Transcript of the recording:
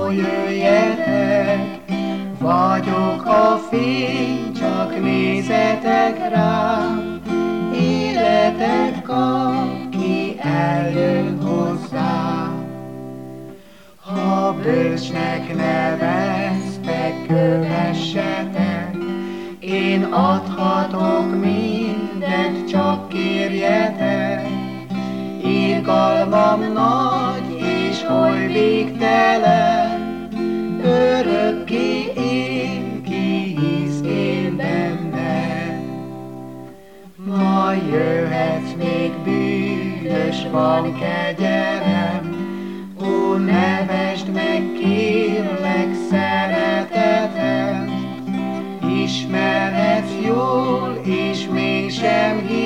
jöjjetek, vagyok a fény, csak nézzetek rám, életet kap, ki eljön hozzám. Ha bölcsnek neveztek, kövessetek, én adhatok mindent, csak kérjetek. Irgalmam nagy és oly végtelen, örökké él, ki hisz én benne. Ma jöhetsz még bűnös, van kegyelem, ó, nevesd meg, kérlek, szeretetet. Ismerhetsz jól, és mégsem